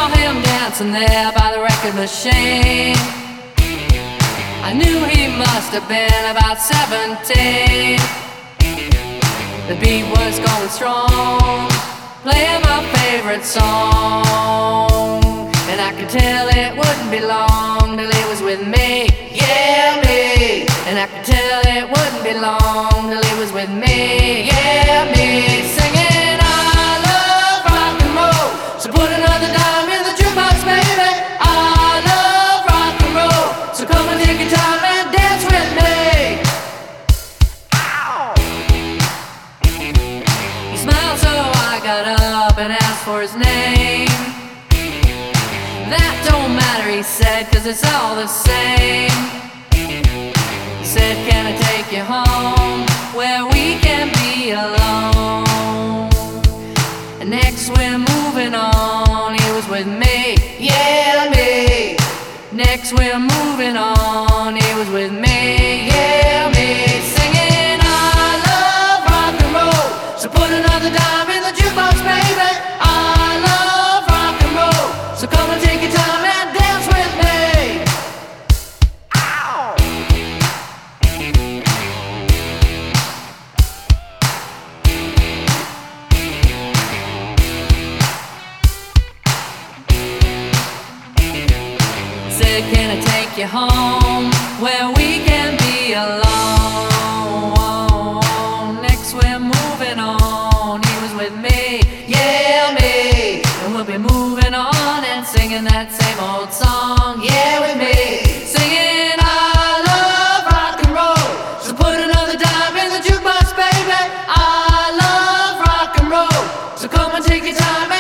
saw him dancing there by the record machine. I knew he must have been about 17. The beat was going strong, playing my favorite song, and I could tell it wouldn't be long till he was with me, yeah, me. And I could tell it wouldn't be long till he was with me, yeah, me. Singing I love rock and roll, so put another dime in the jukebox, baby. I love rock and roll, so come and take your time and dance with me. Ow! He smiled, so I got up and asked for his name. That don't matter, he said, 'cause it's all the same. He said, can I take you home where we can be alone? And next we're moving on, he was with me, yeah, me. Next we're moving on, he was with me, yeah, me. Singing I love rock and roll, so put another dime in the jukebox, baby. I love rock and roll, so come and take your time and dance with me. Ow! Said, can I take you home where we can be alone? Next we're moving on, he was with me, yeah, me. And we'll be moving on and singing that same old song, yeah, with me. Singing I love rock and roll, so put another dime in the jukebox, baby. I love rock and roll, so come and take your time